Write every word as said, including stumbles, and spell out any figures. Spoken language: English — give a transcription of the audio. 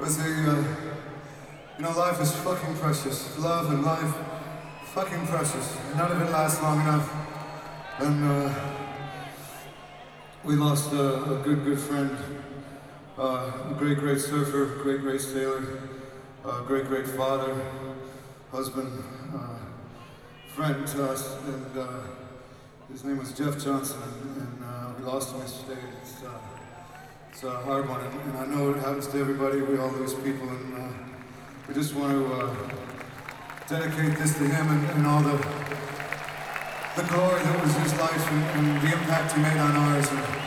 was a, uh, you know, life is fucking precious. Love and life, fucking precious. None of it lasts long enough. And uh, we lost a, a good, good friend, uh, a great, great surfer, great, great sailor, a great, great father, husband, uh, friend to us, and uh, his name was Jeff Johnson, and, and uh, we lost him yesterday. It's, uh, it's a hard one, and, and I know it happens to everybody. We all lose people, and uh, we just want to uh, dedicate this to him and, and all the the glory that was his life and, and the impact he made on ours. And,